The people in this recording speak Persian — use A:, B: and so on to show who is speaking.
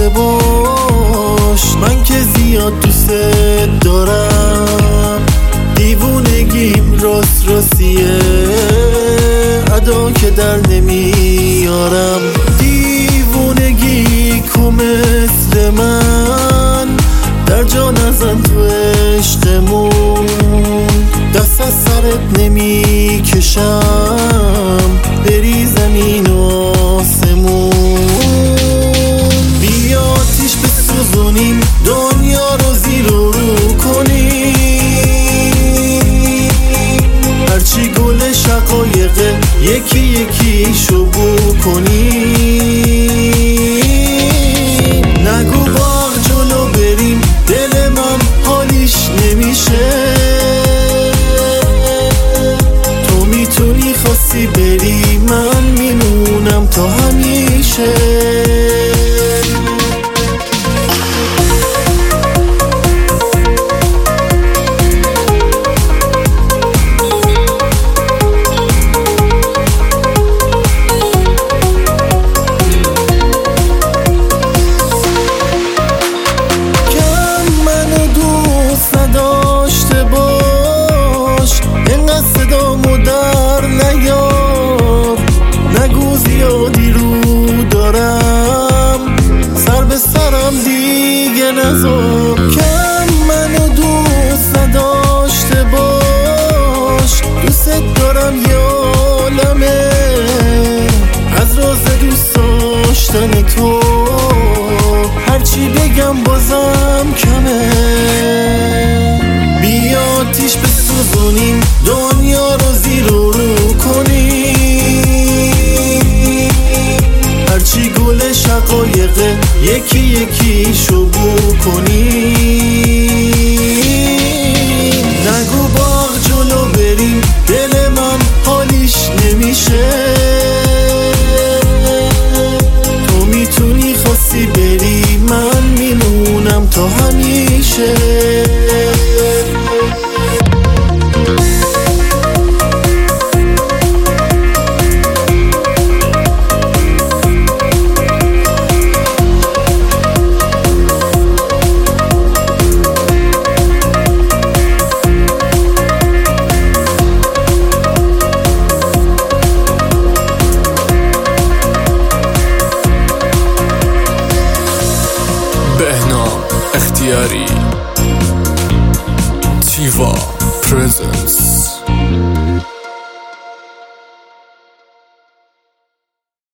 A: داشته باش، من که زیاد دوست دارم. دیوونگیم راست راستیه، ادا که در نمیارم. دیوونگی کو مثل من، در جا نزن تو عشقمون. دست از سرت نمی کشم، بری زمین و آسمون. بیا آتیش بسوزونیم، دنیا رو زیر و رو کنیم. هرچی گل شقایقه یکی یکی شو بو کنیم. نگو باغ جلو بریم، دل من حالیش نمیشه. تو میتونی خواستی بری، من میمونم تا همیشه. نذار کم منو دوست نداشته باش. دوست دارم یالمه از راز دوست داشتن تو. هرچی بگم بازم کمه. بیا آتیش بسوزونیم، دنیا رو زیر و رو کنیم. هرچی گل شقایقه یکی یکی شو بو کنیم. نگو باغ جلو بریم، دل من حالیش نمیشه. تو میتونی خواستی بری، من میمونم تا همیشه.
B: بهنام اختیاری، تیوا پرزنس.